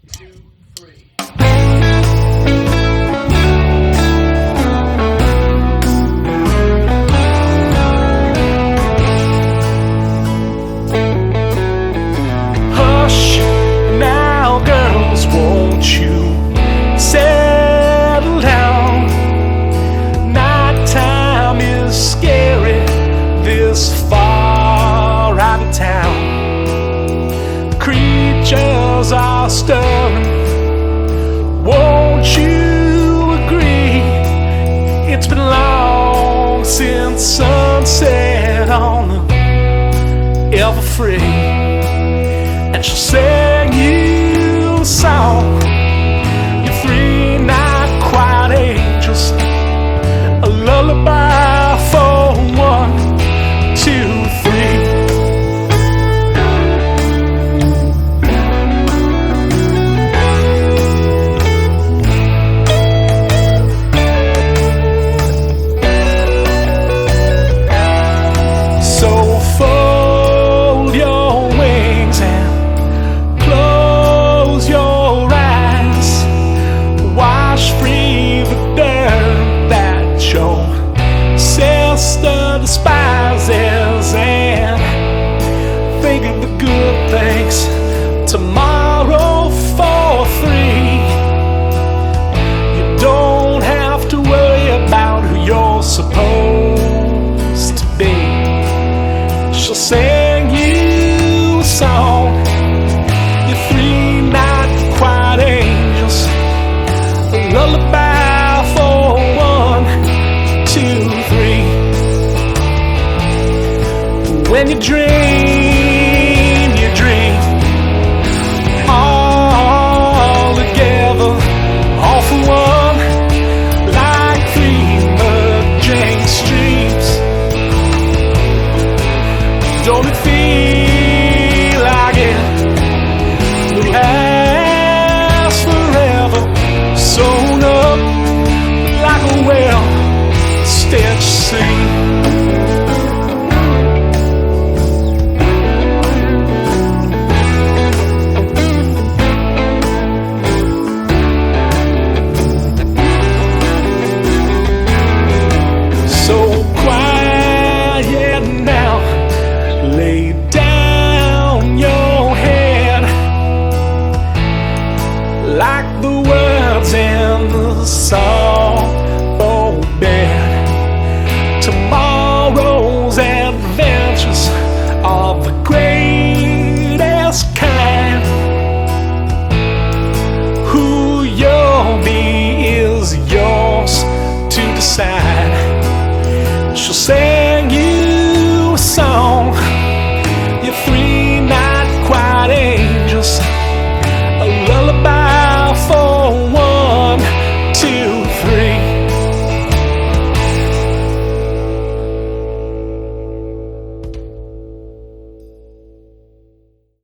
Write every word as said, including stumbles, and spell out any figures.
two, three. Hush, now girls, won't you settle down? Nighttime is scary this far out of town. Creatures are stirring, won't you agree? It's been long since sunset on the Everfree, and she'll sing you a song. Your three not quiet angels, a lullaby for one, two, three. So fold your wings and close your eyes. Wash free the dirt that your sister despises, and think of the good things tomorrow for three. You don't have to worry about who you're supposed to be. She'll sing you a song. Your three not quiet angels, a lullaby for one, two, three. When you dream, you dream all together, all for one, like three merging streams. Don't it feel like it will last forever? Sewn up like a well-stitched seam. So quiet now, lay down your head like the words in the song for bed. Tomorrow's adventures are the greatest kind. Who you'll be is yours to decide. She'll sing you a song. Your three